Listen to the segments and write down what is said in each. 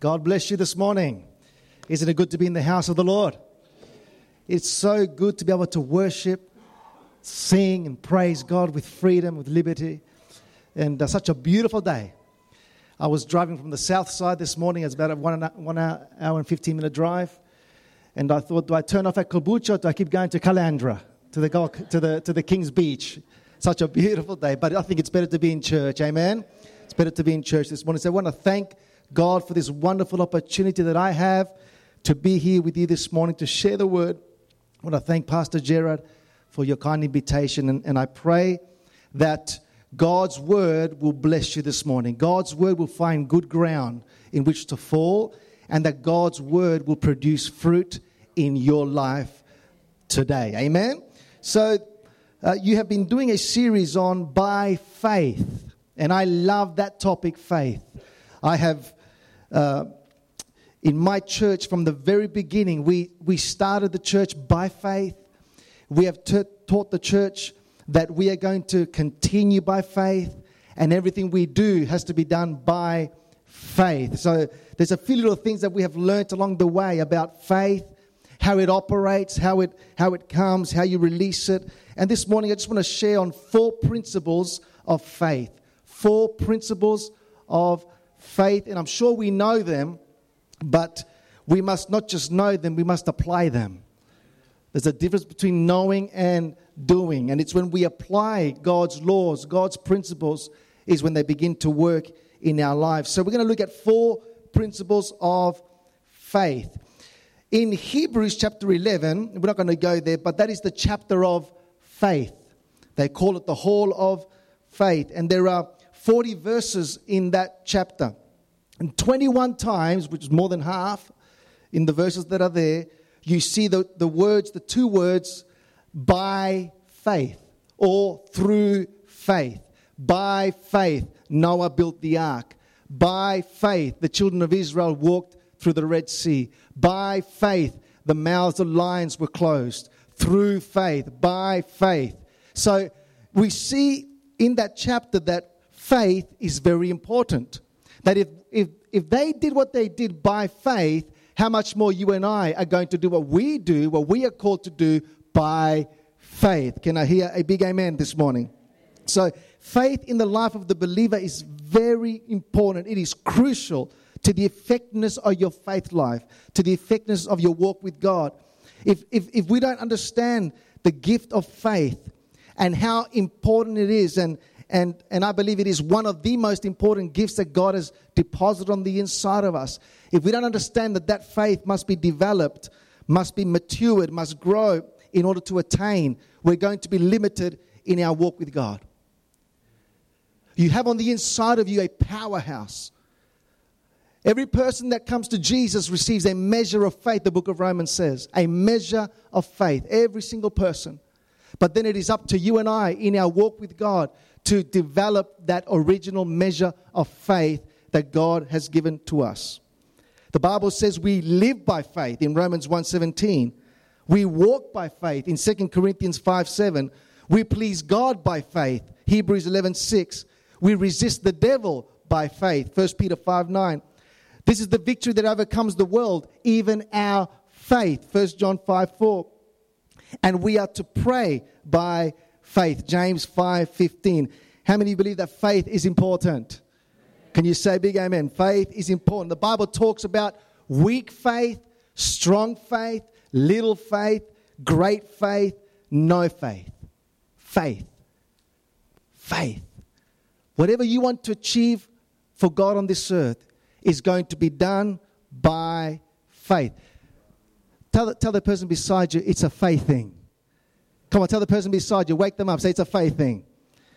God bless you this morning. Isn't it good to be in the house of the Lord? It's so good to be able to worship, sing and praise God with freedom, with liberty. And such a beautiful day. I was driving from the south side this morning. It's about a 1 hour and 15-minute drive. And I thought, do I turn off at Caboolture or do I keep going to Caloundra, to the King's Beach? Such a beautiful day. But I think it's better to be in church. Amen? It's better to be in church this morning. So I want to thank God for this wonderful opportunity that I have to be here with you this morning to share the word. I want to thank Pastor Gerard for your kind invitation. And I pray that God's word will bless you this morning. God's word will find good ground in which to fall, and that God's word will produce fruit in your life today. Amen? So you have been doing a series on by faith, and I love that topic, faith. I have, in my church from the very beginning, we started the church by faith. We have taught the church that we are going to continue by faith, and everything we do has to be done by faith. So there's a few little things that we have learnt along the way about faith, how it operates, how it comes, how you release it. And this morning I just want to share on 4 principles of faith. 4 principles of faith, and I'm sure we know them, but we must not just know them, we must apply them. There's a difference between knowing and doing, and it's when we apply God's laws, God's principles, is when they begin to work in our lives. So we're going to look at 4 principles of faith. In Hebrews chapter 11, we're not going to go there, but that is the chapter of faith. They call it the Hall of Faith, and there are 40 verses in that chapter. And 21 times, which is more than half in the verses that are there, you see the words, the 2 words, by faith or through faith. By faith, Noah built the ark. By faith, the children of Israel walked through the Red Sea. By faith, the mouths of lions were closed. Through faith, by faith. So we see in that chapter that faith is very important. That if they did what they did by faith, how much more you and I are going to do what we are called to do by faith. Can I hear a big amen this morning? So faith in the life of the believer is very important. It is crucial to the effectiveness of your faith life, to the effectiveness of your walk with God. If we don't understand the gift of faith and how important it is, and I believe it is one of the most important gifts that God has deposited on the inside of us. If we don't understand that faith must be developed, must be matured, must grow in order to attain, we're going to be limited in our walk with God. You have on the inside of you a powerhouse. Every person that comes to Jesus receives a measure of faith, the book of Romans says. A measure of faith. Every single person. But then it is up to you and I in our walk with God to develop that original measure of faith that God has given to us. The Bible says we live by faith in Romans 1:17. We walk by faith in 2 Corinthians 5:7. We please God by faith, Hebrews 11:6. We resist the devil by faith, 1 Peter 5:9. This is the victory that overcomes the world, even our faith, 1 John 5:4. And we are to pray by faith, James 5:15. How many believe that faith is important? Can you say big amen? Faith is important. The Bible talks about weak faith, strong faith, little faith, great faith, no faith. Faith. Faith. Whatever you want to achieve for God on this earth is going to be done by faith. Tell the person beside you, it's a faith thing. Come on, tell the person beside you, wake them up, say it's a faith thing.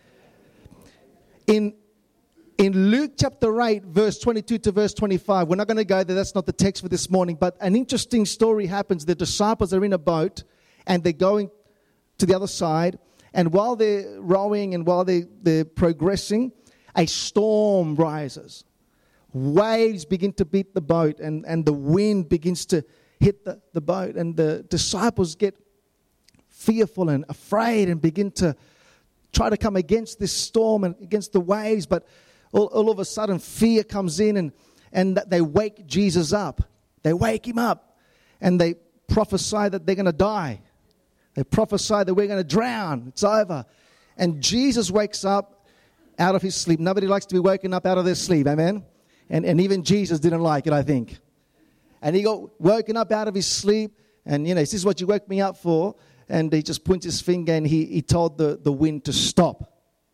In Luke chapter 8, verse 22 to verse 25, we're not going to go there, that's not the text for this morning, but an interesting story happens. The disciples are in a boat and they're going to the other side, and while they're rowing and while they're progressing, a storm rises. Waves begin to beat the boat, and the wind begins to hit the boat, and the disciples get fearful and afraid and begin to try to come against this storm and against the waves. But all of a sudden fear comes in, and they wake Jesus up. They wake him up, and they prophesy that they're going to die. They prophesy that we're going to drown. It's over. And Jesus wakes up out of his sleep. Nobody likes to be woken up out of their sleep, amen? And even Jesus didn't like it, I think. And he got woken up out of his sleep, and, this is what you woke me up for. And he just points his finger, and he told the wind to stop.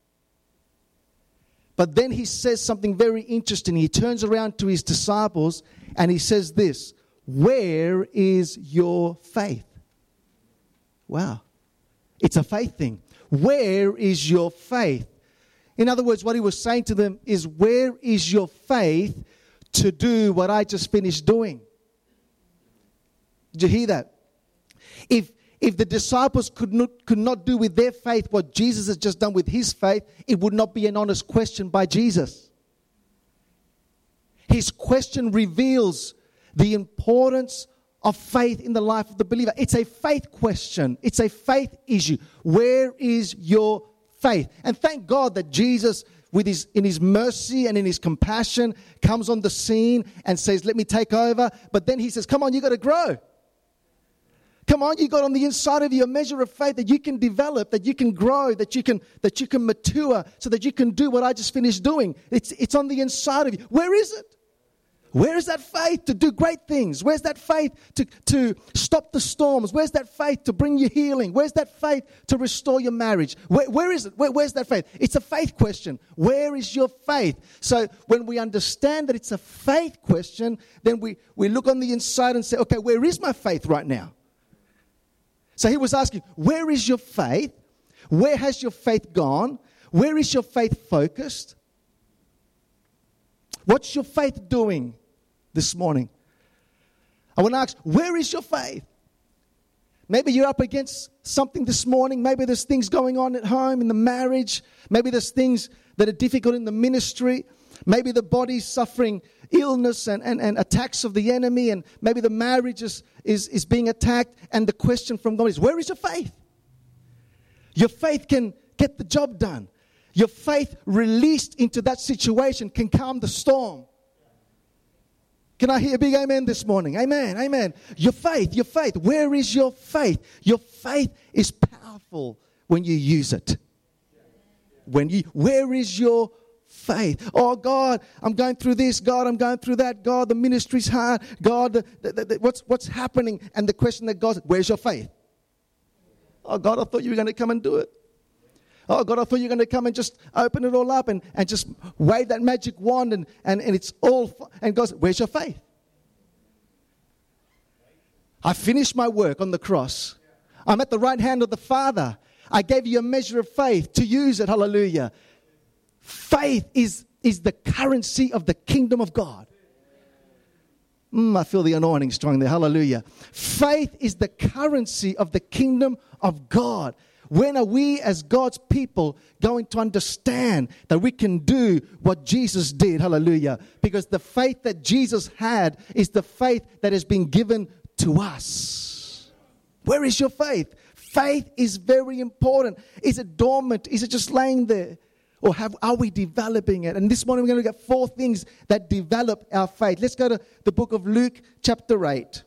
But then he says something very interesting. He turns around to his disciples, and he says this, "Where is your faith?" Wow. It's a faith thing. Where is your faith? In other words, what he was saying to them is, where is your faith to do what I just finished doing? Did you hear that? If the disciples could not do with their faith what Jesus has just done with his faith, it would not be an honest question by Jesus. His question reveals the importance of faith in the life of the believer. It's a faith question. It's a faith issue. Where is your faith? And thank God that Jesus, in his mercy and in his compassion, comes on the scene and says, "Let me take over." But then he says, "Come on, you got to grow. Come on, you got on the inside of you a measure of faith that you can develop, that you can grow, that you can mature, so that you can do what I just finished doing. It's on the inside of you." Where is it? Where is that faith to do great things? Where's that faith to stop the storms? Where's that faith to bring you healing? Where's that faith to restore your marriage? Where is it? Where's that faith? It's a faith question. Where is your faith? So when we understand that it's a faith question, then we look on the inside and say, okay, where is my faith right now? So he was asking, where is your faith? Where has your faith gone? Where is your faith focused? What's your faith doing this morning? I want to ask, where is your faith? Maybe you're up against something this morning. Maybe there's things going on at home, in the marriage. Maybe there's things that are difficult in the ministry. Maybe the body's suffering illness and attacks of the enemy. And maybe the marriage is being attacked. And the question from God is, where is your faith? Your faith can get the job done. Your faith released into that situation can calm the storm. Can I hear a big amen this morning? Amen, amen. Your faith. Where is your faith? Your faith is powerful when you use it. Where is your faith? Oh, God, I'm going through this. God, I'm going through that. God, the ministry's hard. God, what's happening? And the question that God said, where's your faith? Oh, God, I thought you were going to come and do it. Oh, God, I thought you were going to come and just open it all up and just wave that magic wand and it's all... And God said, where's your faith? I finished my work on the cross. I'm at the right hand of the Father. I gave you a measure of faith to use it. Hallelujah. Faith is the currency of the kingdom of God. I feel the anointing strong there. Hallelujah. Faith is the currency of the kingdom of God. When are we as God's people going to understand that we can do what Jesus did? Hallelujah. Because the faith that Jesus had is the faith that has been given to us. Where is your faith? Faith is very important. Is it dormant? Is it just laying there? Or are we developing it? And this morning we're going to look at 4 things that develop our faith. Let's go to the book of Luke chapter 8.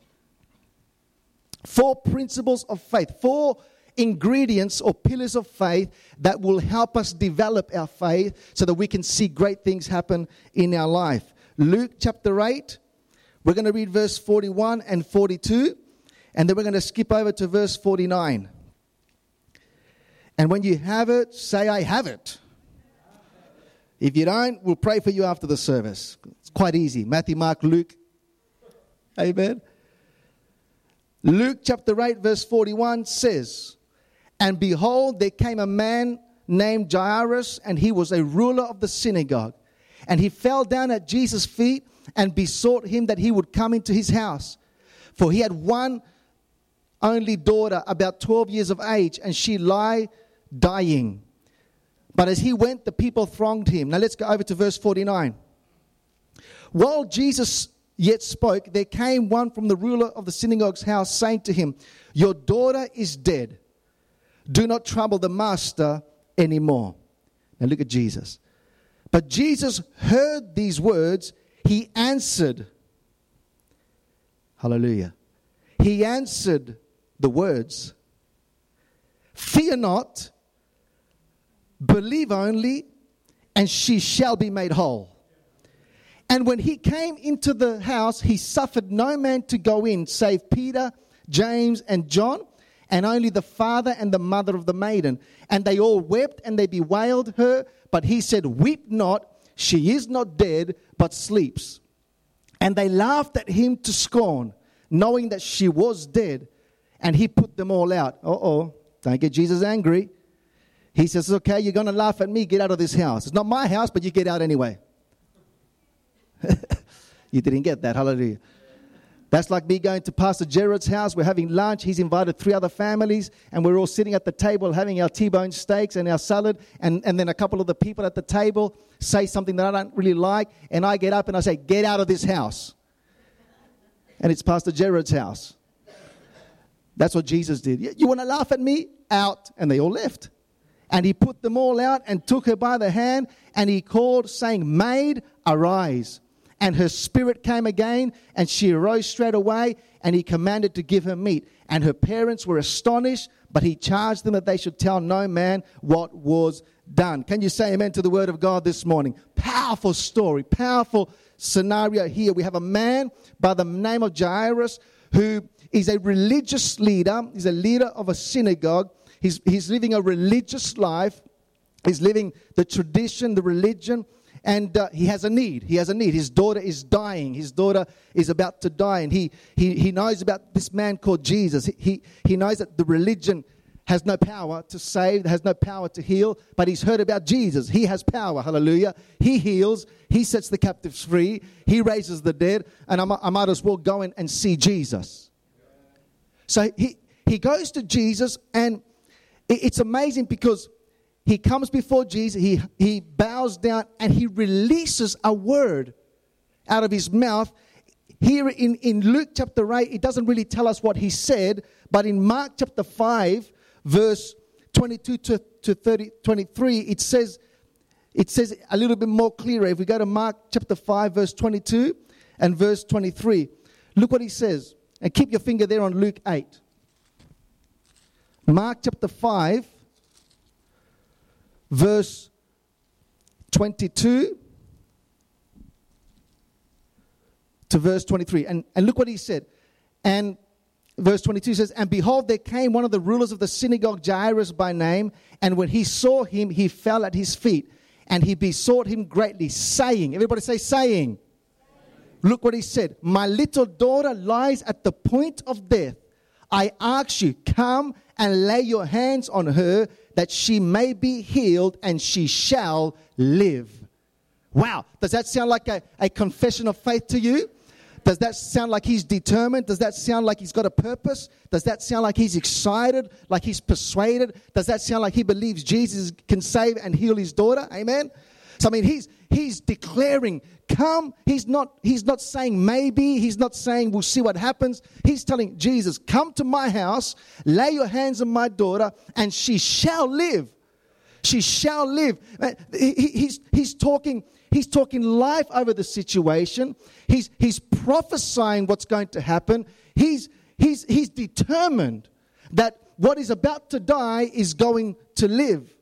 4 principles of faith. 4 ingredients or pillars of faith that will help us develop our faith so that we can see great things happen in our life. Luke chapter 8, we're going to read verse 41 and 42, and then we're going to skip over to verse 49. And when you have it, say, I have it. If you don't, we'll pray for you after the service. It's quite easy. Matthew, Mark, Luke. Amen. Luke chapter 8 verse 41 says, and behold, there came a man named Jairus, and he was a ruler of the synagogue. And he fell down at Jesus' feet and besought him that he would come into his house. For he had one only daughter, about 12 years of age, and she lay dying. But as he went, the people thronged him. Now let's go over to verse 49. While Jesus yet spoke, there came one from the ruler of the synagogue's house, saying to him, your daughter is dead. Do not trouble the master anymore. Now look at Jesus. But Jesus heard these words. he answered, hallelujah, he answered the words, "Fear not, believe only, and she shall be made whole." And when he came into the house, he suffered no man to go in, save Peter, James, and John, and only the father and the mother of the maiden. And they all wept, and they bewailed her. But he said, "Weep not, she is not dead, but sleeps." And they laughed at him to scorn, knowing that she was dead. And he put them all out. Don't get Jesus angry. He says, "Okay, you're going to laugh at me. Get out of this house. It's not my house, but you get out anyway." You didn't get that. Hallelujah. That's like me going to Pastor Jared's house. We're having lunch. He's invited 3 other families, and we're all sitting at the table having our T-bone steaks and our salad. And then a couple of the people at the table say something that I don't really like, and I get up and I say, "Get out of this house." And it's Pastor Jared's house. That's what Jesus did. "You want to laugh at me? Out." And they all left. And he put them all out and took her by the hand, and he called, saying, "Maid, arise." And her spirit came again, and she arose straight away, and he commanded to give her meat. And her parents were astonished, but he charged them that they should tell no man what was done. Can you say amen to the word of God this morning? Powerful story, powerful scenario here. We have a man by the name of Jairus who is a religious leader. He's a leader of a synagogue. He's living a religious life. He's living the tradition, the religion. And he has a need. He has a need. His daughter is dying. His daughter is about to die. And he knows about this man called Jesus. He knows that the religion has no power to save, has no power to heal. But he's heard about Jesus. He has power. Hallelujah. He heals. He sets the captives free. He raises the dead. And I might as well go in and see Jesus. So he goes to Jesus, and it's amazing because he comes before Jesus, he bows down, and he releases a word out of his mouth. Here in Luke chapter 8, it doesn't really tell us what he said, but in Mark chapter 5, verse 22 to 23, it says a little bit more clearer. If we go to Mark chapter 5, verse 22 and verse 23, look what he says. And keep your finger there on Luke 8. Mark chapter 5, verse 22 to verse 23. And look what he said. And verse 22 says, "And behold, there came one of the rulers of the synagogue, Jairus by name. And when he saw him, he fell at his feet. And he besought him greatly, saying," everybody say saying. Look what he said. "My little daughter lies at the point of death. I ask you, come and lay your hands on her, that she may be healed, and she shall live." Wow. Does that sound like a confession of faith to you? Does that sound like he's determined? Does that sound like he's got a purpose? Does that sound like he's excited, like he's persuaded? Does that sound like he believes Jesus can save and heal his daughter? Amen? So, I mean, he's declaring, come. He's not saying maybe. He's not saying we'll see what happens. He's telling Jesus, come to my house, lay your hands on my daughter, and she shall live. She shall live. He's talking life over the situation. He's prophesying what's going to happen. He's determined that what is about to die is going to live.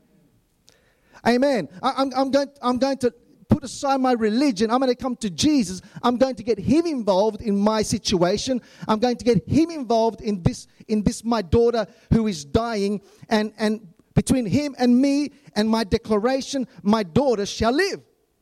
Amen. I'm going to put aside my religion. I'm going to come to Jesus. I'm going to get him involved in my situation. I'm going to get him involved in this my daughter who is dying, and between him and me and my declaration, my daughter shall live.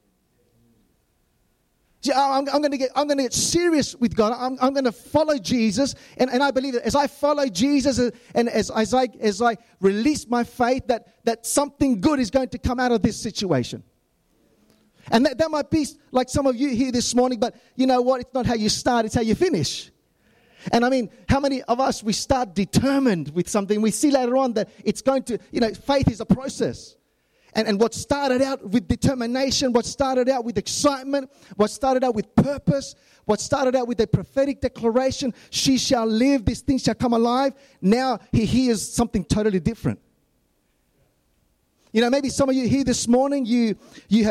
See, I'm going to get serious with God. I'm going to follow Jesus, and I believe that as I follow Jesus and as I release my faith, that something good is going to come out of this situation. And that might be like some of you here this morning, but you know what? It's not how you start, it's how you finish. And I mean, how many of us, we start determined with something, we see later on that it's going to, faith is a process. And what started out with determination, what started out with excitement, what started out with purpose, what started out with a prophetic declaration, she shall live, this thing shall come alive. Now he hears something totally different. Maybe some of you here this morning, you have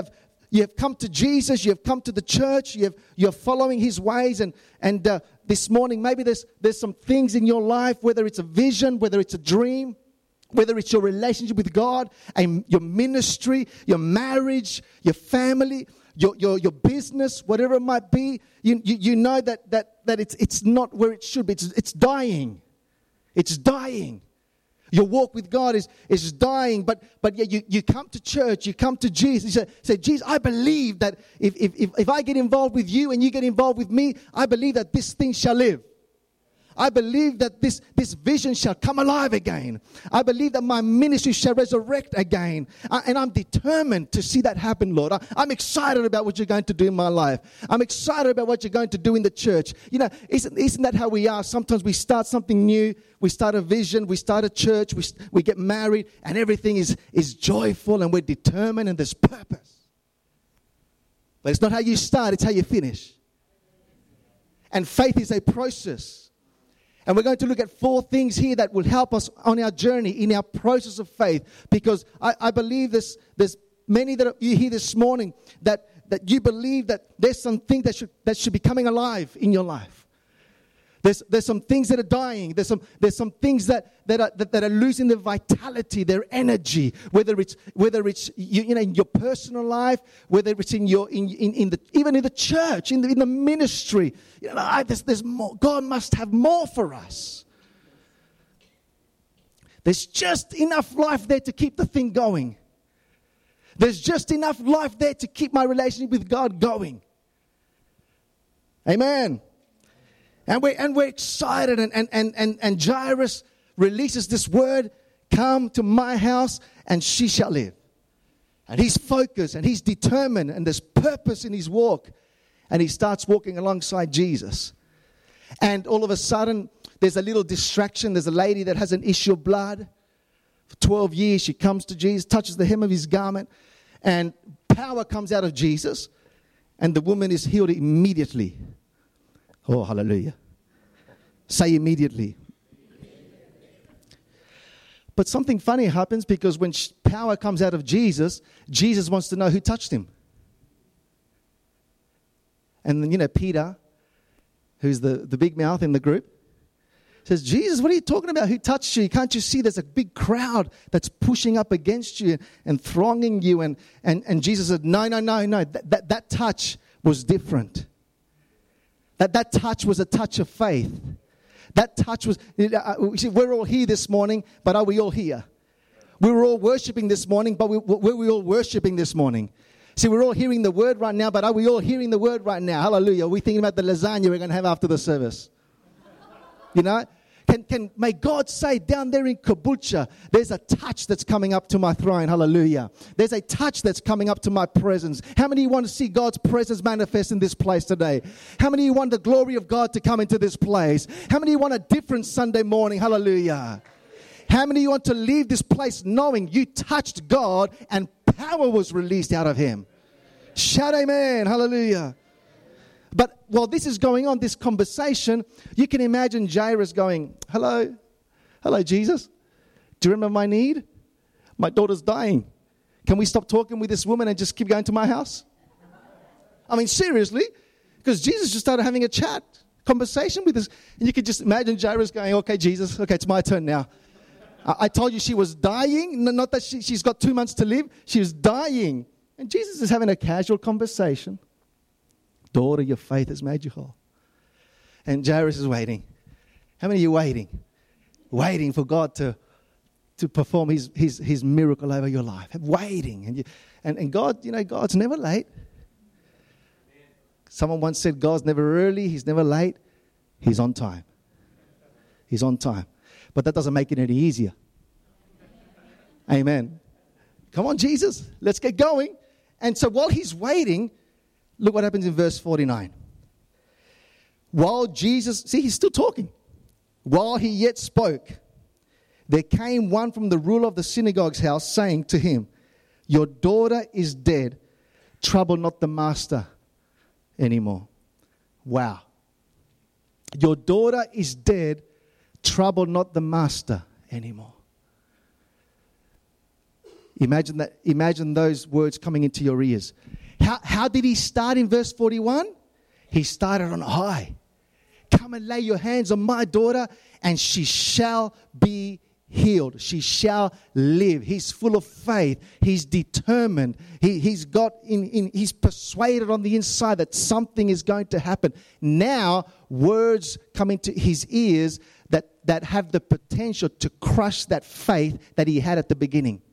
You have come to Jesus. You have come to the church. You're following His ways. And this morning, maybe there's some things in your life, whether it's a vision, whether it's a dream, whether it's your relationship with God, and your ministry, your marriage, your family, your business, whatever it might be. You know that it's not where it should be. It's dying. It's dying. Your walk with God is dying, but yet you come to church, you come to Jesus, you say, Jesus, I believe that if I get involved with you and you get involved with me, I believe that this thing shall live. I believe that this vision shall come alive again. I believe that my ministry shall resurrect again. And I'm determined to see that happen, Lord. I'm excited about what you're going to do in my life. I'm excited about what you're going to do in the church. You know, isn't that how we are? Sometimes we start something new. We start a vision. We start a church. We get married. And everything is joyful and we're determined and there's purpose. But it's not how you start. It's how you finish. And faith is a process. And we're going to look at 4 things here that will help us on our journey, in our process of faith. Because I believe there's many that you here this morning that you believe that there's some things that should be coming alive in your life. There's some things that are dying. There's some things that are losing their vitality, their energy. Whether it's you know, in your personal life, whether it's in even in the church, in the ministry. You know, there's more. God must have more for us. There's just enough life there to keep the thing going. There's just enough life there to keep my relationship with God going. Amen. And we're excited, and Jairus releases this word, come to my house and she shall live. And he's focused and he's determined and there's purpose in his walk. And he starts walking alongside Jesus. And all of a sudden, there's a little distraction. There's a lady that has an issue of blood. For 12 years, she comes to Jesus, touches the hem of his garment, and power comes out of Jesus. And the woman is healed immediately. Oh, hallelujah. Say immediately. But something funny happens because when power comes out of Jesus, Jesus wants to know who touched him. And then, you know, Peter, who's the big mouth in the group, says, Jesus, what are you talking about? Who touched you? Can't you see there's a big crowd that's pushing up against you and thronging you? And Jesus said, no. That touch was different. That touch was a touch of faith. That touch was, we're all here this morning, but are we all here? We were all worshiping this morning, but were we all worshiping this morning? See, we're all hearing the word right now, but are we all hearing the word right now? Hallelujah. Are we thinking about the lasagna we're going to have after the service? You know? May God say down there in Caboolture, there's a touch that's coming up to my throne. Hallelujah. There's a touch that's coming up to my presence. How many of you want to see God's presence manifest in this place today? How many of you want the glory of God to come into this place? How many of you want a different Sunday morning? Hallelujah. How many of you want to leave this place knowing you touched God and power was released out of him? Shout amen. Hallelujah. But while this is going on, this conversation, you can imagine Jairus going, hello, Jesus. Do you remember my need? My daughter's dying. Can we stop talking with this woman and just keep going to my house? I mean, seriously, because Jesus just started having a conversation with us. And you could just imagine Jairus going, okay, Jesus, okay, it's my turn now. I told you she was dying. Not that she's got 2 months to live. She was dying. And Jesus is having a casual conversation. Daughter, your faith has made you whole. And Jairus is waiting. How many of you waiting? Waiting for God to perform his miracle over your life. Waiting. And God, you know, God's never late. Someone once said God's never early. He's never late. He's on time. He's on time. But that doesn't make it any easier. Amen. Come on, Jesus. Let's get going. And so while he's waiting, look what happens in verse 49. While Jesus, see, he's still talking. While he yet spoke, there came one from the ruler of the synagogue's house, saying to him, your daughter is dead. Trouble not the master anymore. Wow. Your daughter is dead. Trouble not the master anymore. Imagine those words coming into your ears. How did he start in verse 41? He started on high. Come and lay your hands on my daughter, and she shall be healed. She shall live. He's full of faith. He's determined. He's persuaded on the inside that something is going to happen. Now, words come into his ears that have the potential to crush that faith that he had at the beginning.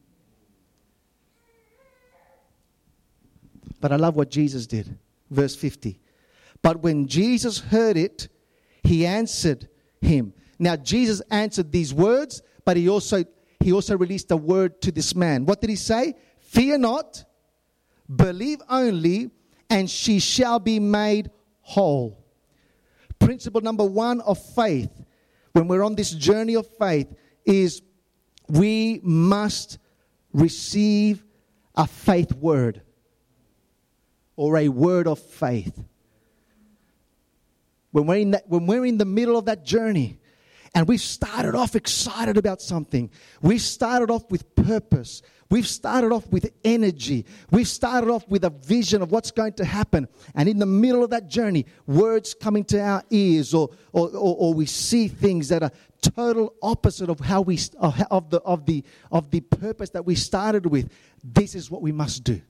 But I love what Jesus did. Verse 50. But when Jesus heard it, he answered him. Now, Jesus answered these words, but he also released a word to this man. What did he say? Fear not, believe only, and she shall be made whole. Principle number 1 of faith, when we're on this journey of faith, is we must receive a faith word or a word of faith. When we're in the middle of that journey, and we've started off excited about something. We've started off with purpose. We've started off with energy. We've started off with a vision of what's going to happen. And in the middle of that journey, words come into our ears, or we see things that are total opposite of how of the purpose that we started with. This is what we must do,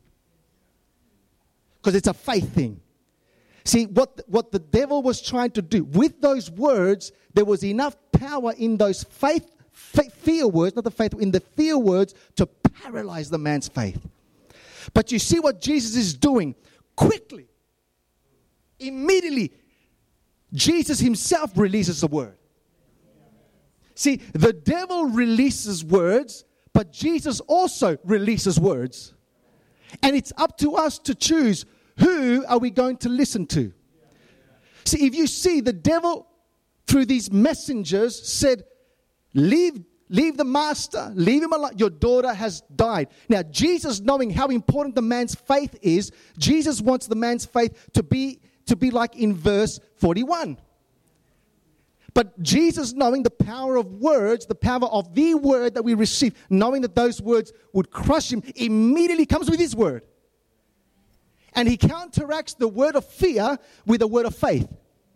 because it's a faith thing. See, what the devil was trying to do with those words, there was enough power in those fear words, not the faith, in the fear words to paralyze the man's faith. But you see what Jesus is doing quickly, immediately. Jesus himself releases a word. See, the devil releases words, but Jesus also releases words. And it's up to us to choose, who are we going to listen to? See, if you see, the devil, through these messengers, said, leave the master, leave him alone. Your daughter has died. Now, Jesus, knowing how important the man's faith is, Jesus wants the man's faith to be like in verse 41. But Jesus, knowing the power of words, the power of the word that we receive, knowing that those words would crush him, immediately comes with his word. And he counteracts the word of fear with a word of faith.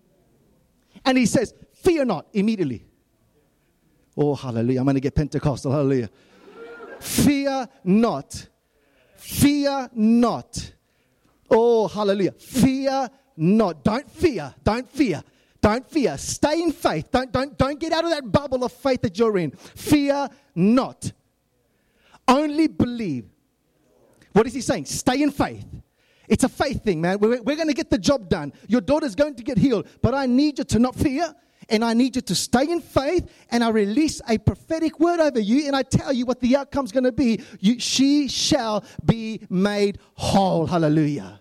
And he says, fear not, immediately. Oh, hallelujah. I'm going to get Pentecostal. Hallelujah. Fear not. Fear not. Oh, hallelujah. Fear not. Don't fear. Don't fear. Don't fear. Stay in faith. Don't get out of that bubble of faith that you're in. Fear not. Only believe. What is he saying? Stay in faith. It's a faith thing, man. We're going to get the job done. Your daughter's going to get healed. But I need you to not fear. And I need you to stay in faith. And I release a prophetic word over you. And I tell you what the outcome's going to be. She shall be made whole. Hallelujah.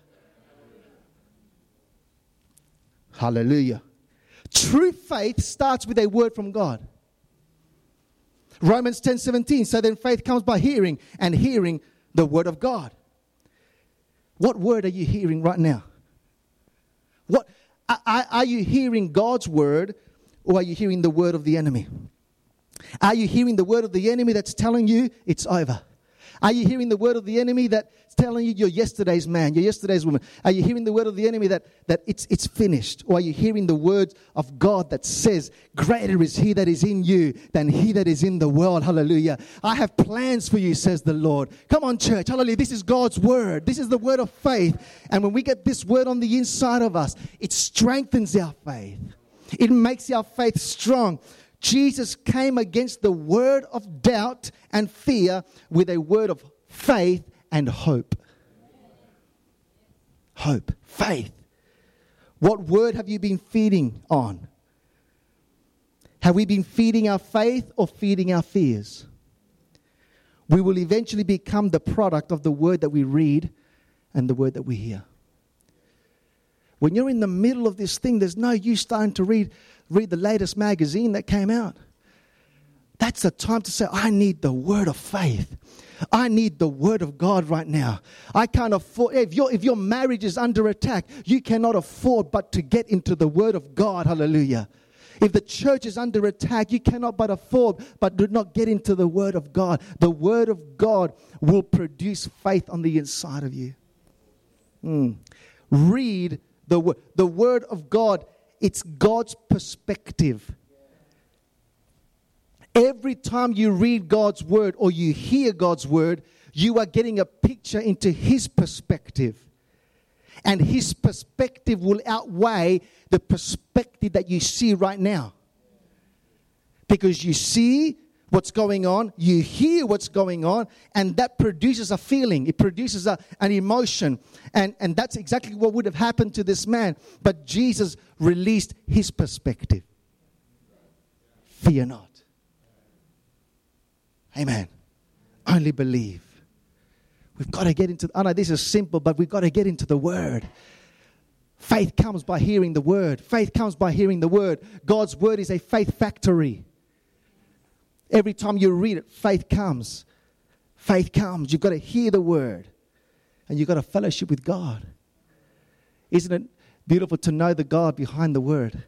Hallelujah. True faith starts with a word from God. Romans 10:17. So then faith comes by hearing, and hearing the word of God. What word are you hearing right now? What are you hearing God's word, or are you hearing the word of the enemy? Are you hearing the word of the enemy that's telling you it's over? Are you hearing the word of the enemy that's telling you you're yesterday's man, you're yesterday's woman? Are you hearing the word of the enemy that it's finished? Or are you hearing the words of God that says, greater is he that is in you than he that is in the world? Hallelujah. I have plans for you, says the Lord. Come on, church. Hallelujah. This is God's word. This is the word of faith. And when we get this word on the inside of us, it strengthens our faith. It makes our faith strong. Jesus came against the word of doubt and fear with a word of faith and hope. Hope, faith. What word have you been feeding on? Have we been feeding our faith or feeding our fears? We will eventually become the product of the word that we read and the word that we hear. When you're in the middle of this thing, there's no use starting to read the latest magazine that came out. That's the time to say, I need the word of faith. I need the word of God right now. I can't afford, if your marriage is under attack, you cannot afford but to get into the word of God. Hallelujah. If the church is under attack, you cannot but afford but do not get into the word of God. The word of God will produce faith on the inside of you. Read the word. The word of God, it's God's perspective. Every time you read God's word or you hear God's word, you are getting a picture into His perspective. And His perspective will outweigh the perspective that you see right now. Because you see what's going on, you hear what's going on, and that produces a feeling. It produces an emotion. And that's exactly what would have happened to this man. But Jesus released His perspective. Fear not. Amen. Only believe. We've got to get into, I know this is simple, but we've got to get into the Word. Faith comes by hearing the Word. Faith comes by hearing the Word. God's Word is a faith factory. Every time you read it, faith comes. Faith comes. You've got to hear the Word. And you've got to fellowship with God. Isn't it beautiful to know the God behind the Word?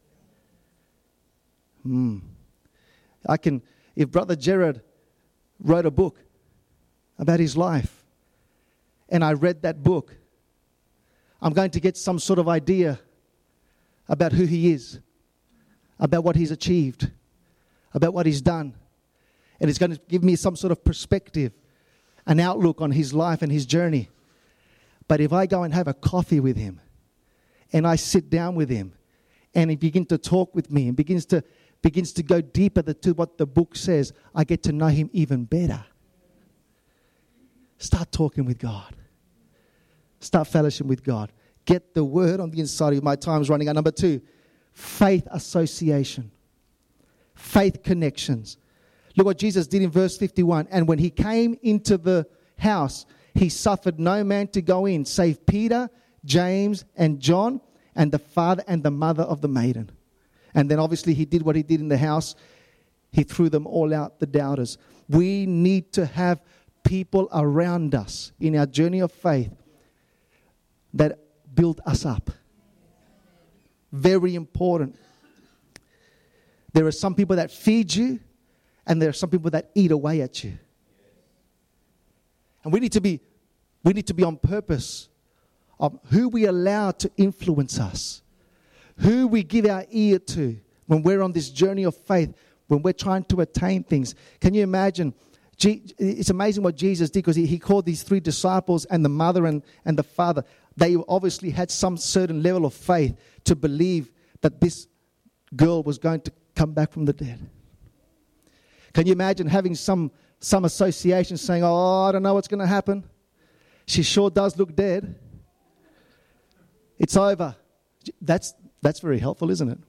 If Brother Gerard wrote a book about his life, and I read that book, I'm going to get some sort of idea about who he is, about what he's achieved, about what he's done. And it's going to give me some sort of perspective, an outlook on his life and his journey. But if I go and have a coffee with him, and I sit down with him, and he begins to talk with me, and begins to go deeper to what the book says, I get to know him even better. Start talking with God. Start fellowship with God. Get the Word on the inside of you. My time's running out. Number 2, faith association. Faith connections. Look what Jesus did in verse 51. And when he came into the house, he suffered no man to go in, save Peter, James, and John, and the father and the mother of the maiden. And then obviously he did what he did in the house. He threw them all out, the doubters. We need to have people around us in our journey of faith that build us up. Very important. There are some people that feed you, and there are some people that eat away at you. And we need to be on purpose of who we allow to influence us, who we give our ear to when we're on this journey of faith, when we're trying to attain things. Can you imagine? It's amazing what Jesus did, because he called these 3 disciples and the mother and the father. They obviously had some certain level of faith to believe that this girl was going to come back from the dead. Can you imagine having some association saying, oh, I don't know what's going to happen. She sure does look dead. It's over. That's very helpful, isn't it?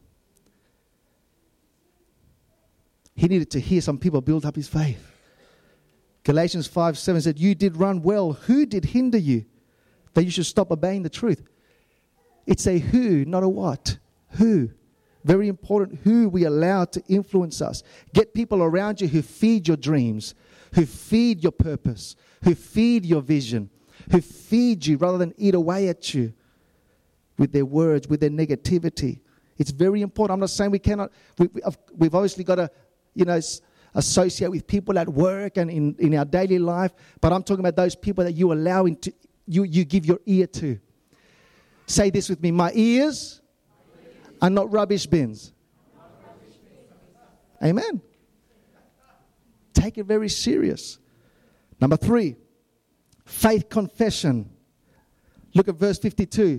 He needed to hear some people build up his faith. Galatians 5:7 said, you did run well. Who did hinder you that you should stop obeying the truth? It's a who, not a what. Who. Very important, who we allow to influence us. Get people around you who feed your dreams, who feed your purpose, who feed your vision, who feed you rather than eat away at you with their words, with their negativity. It's very important. I'm not saying we cannot. We've obviously got to, associate with people at work and in our daily life. But I'm talking about those people that you allow into, you give your ear to. Say this with me. My ears are not rubbish bins. Amen. Take it very serious. Number 3, faith confession. Look at verse 52.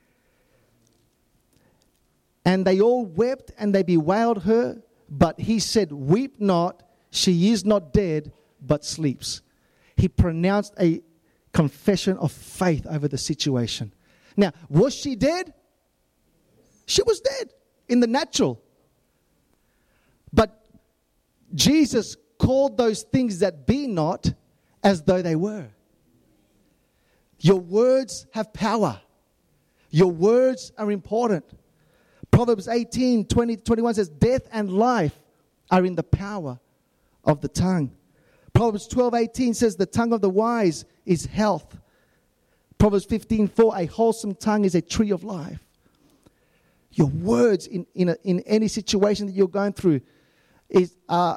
And they all wept and they bewailed her, but he said, weep not, she is not dead, but sleeps. He pronounced a confession of faith over the situation. Now, was she dead? She was dead in the natural. But Jesus called those things that be not as though they were. Your words have power. Your words are important. Proverbs 18:20-21 says, death and life are in the power of the tongue. Proverbs 12:18 says, the tongue of the wise is health. Proverbs 15:4, a wholesome tongue is a tree of life. Your words in any situation that you're going through are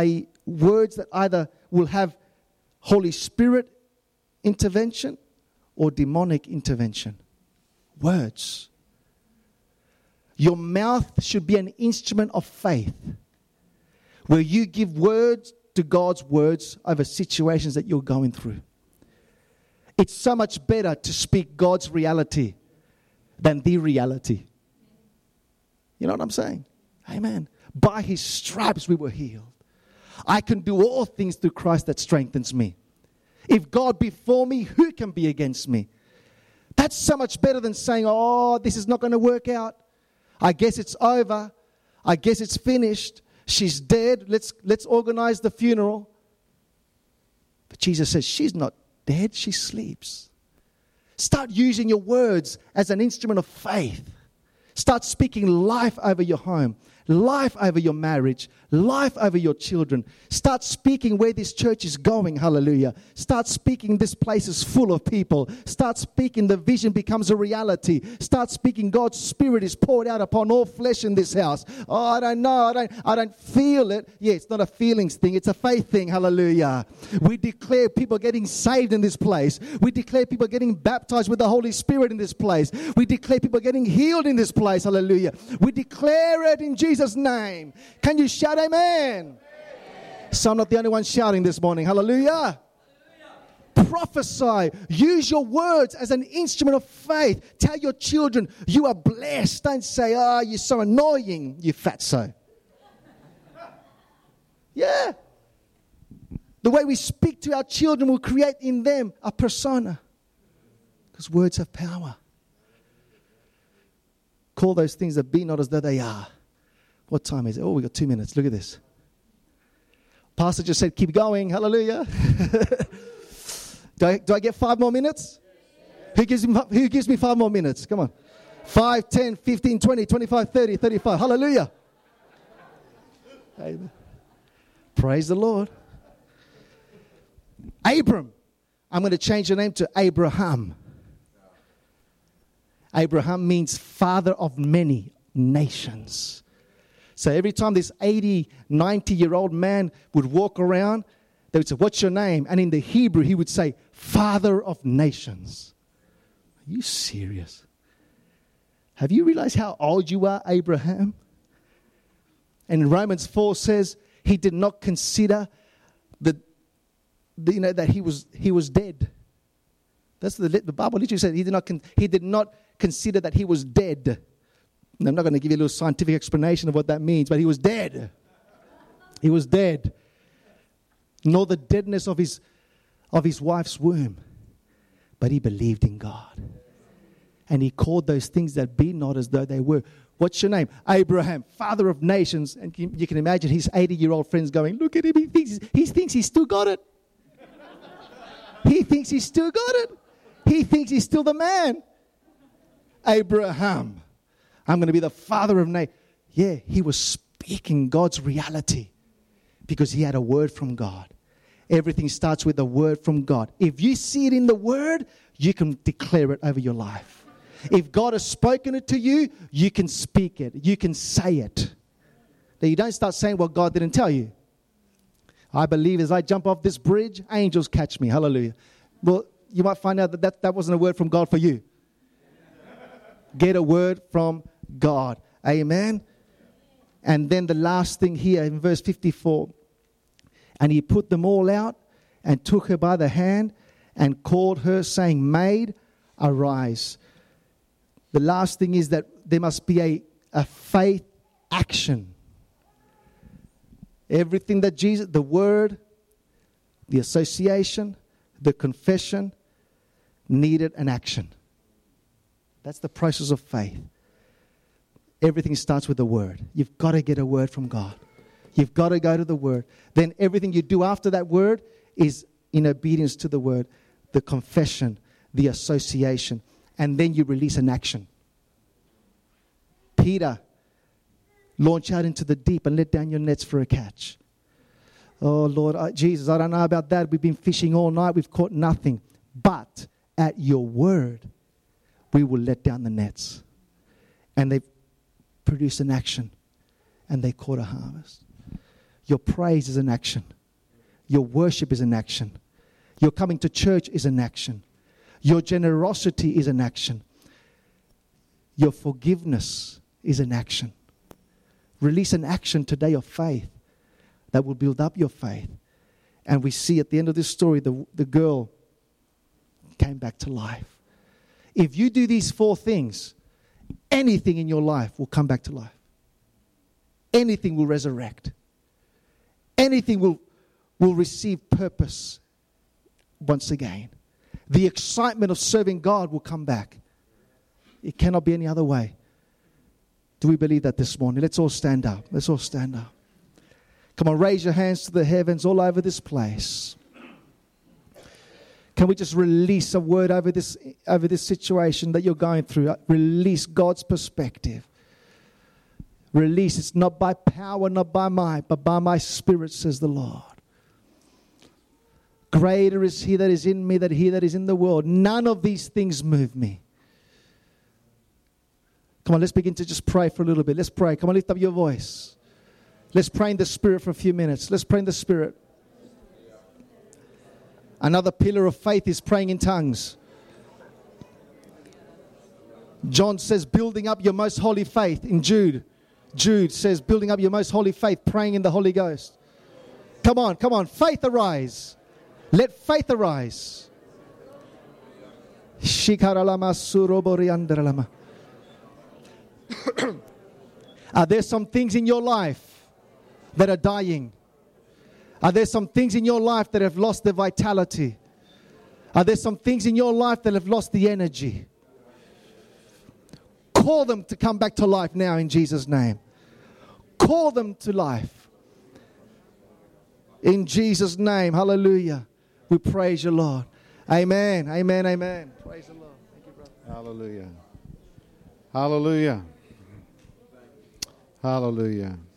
words that either will have Holy Spirit intervention or demonic intervention. Words. Your mouth should be an instrument of faith, where you give words to God's words over situations that you're going through. It's so much better to speak God's reality than the reality. You know what I'm saying? Amen. By His stripes we were healed. I can do all things through Christ that strengthens me. If God be for me, who can be against me? That's so much better than saying, oh, this is not going to work out. I guess it's over. I guess it's finished. She's dead. Let's organize the funeral. But Jesus says, she's not dead. She sleeps. Start using your words as an instrument of faith. Start speaking life over your home, life over your marriage, life over your children. Start speaking where this church is going, hallelujah. Start speaking this place is full of people. Start speaking the vision becomes a reality. Start speaking God's Spirit is poured out upon all flesh in this house. Oh, I don't know, I don't feel it. Yeah, it's not a feelings thing, it's a faith thing, hallelujah. We declare people getting saved in this place. We declare people getting baptized with the Holy Spirit in this place. We declare people getting healed in this place, hallelujah. We declare it in Jesus' name. Can you shout amen? Amen. So I'm not the only one shouting this morning. Hallelujah. Hallelujah. Prophesy. Use your words as an instrument of faith. Tell your children you are blessed. Don't say, oh, you're so annoying, you fatso. Yeah. The way we speak to our children will create in them a persona. Because words have power. Call those things that be not as though they are. What time is it? Oh, we got 2 minutes. Look at this. Pastor just said, keep going. Hallelujah. Do I get 5 more minutes? Yes. Who gives me 5 more minutes? Come on. 5, 10, 15, 20, 25, 30, 35. Hallelujah. Amen. Praise the Lord. Abram. I'm going to change the name to Abraham. Abraham means father of many nations. So every time this 80, 90-year-old man would walk around, they would say, what's your name? And in the Hebrew, he would say, Father of Nations. Are you serious? Have you realized how old you are, Abraham? And Romans 4 says he did not consider that he was dead. That's the Bible literally said he did not consider that he was dead. And I'm not going to give you a little scientific explanation of what that means, but he was dead. He was dead. Nor the deadness of his wife's womb. But he believed in God. And he called those things that be not as though they were. What's your name? Abraham, father of nations. And you can imagine his 80-year-old friends going, look at him, he thinks he's still got it. He thinks he's still got it. He thinks he's still the man. Abraham. I'm going to be the father of nations. Yeah, he was speaking God's reality because he had a word from God. Everything starts with a word from God. If you see it in the word, you can declare it over your life. If God has spoken it to you, you can speak it. You can say it. Now, you don't start saying what God didn't tell you. I believe as I jump off this bridge, angels catch me. Hallelujah. Well, you might find out that wasn't a word from God for you. Get a word from God. Amen. And then the last thing here in verse 54. And he put them all out and took her by the hand and called her, saying, Maid, arise. The last thing is that there must be a faith action. Everything that Jesus, the word, the association, the confession, needed an action. That's the process of faith. Everything starts with the word. You've got to get a word from God. You've got to go to the word. Then everything you do after that word is in obedience to the word, the confession, the association, and then you release an action. Peter, launch out into the deep and let down your nets for a catch. Oh, Lord, Jesus, I don't know about that. We've been fishing all night. We've caught nothing. But at your word, we will let down the nets. And they produced an action. And they caught a harvest. Your praise is an action. Your worship is an action. Your coming to church is an action. Your generosity is an action. Your forgiveness is an action. Release an action today of faith that will build up your faith. And we see at the end of this story, the girl came back to life. If you do these 4 things, anything in your life will come back to life. Anything will resurrect. Anything will receive purpose once again. The excitement of serving God will come back. It cannot be any other way. Do we believe that this morning? Let's all stand up. Let's all stand up. Come on, raise your hands to the heavens all over this place. Can we just release a word over this situation that you're going through? Release God's perspective. Release. It's not by power, not by might, but by my Spirit, says the Lord. Greater is He that is in me than he that is in the world. None of these things move me. Come on, let's begin to just pray for a little bit. Let's pray. Come on, lift up your voice. Let's pray in the Spirit for a few minutes. Let's pray in the Spirit. Another pillar of faith is praying in tongues. John says, building up your most holy faith in Jude. Jude says, building up your most holy faith, praying in the Holy Ghost. Come on, come on. Faith arise. Let faith arise. Are there some things in your life that are dying? Are there some things in your life that have lost their vitality? Are there some things in your life that have lost the energy? Call them to come back to life now in Jesus' name. Call them to life. In Jesus' name, hallelujah. We praise you, Lord. Amen, amen, amen. Praise the Lord. Thank you, brother. Hallelujah. Hallelujah. Hallelujah.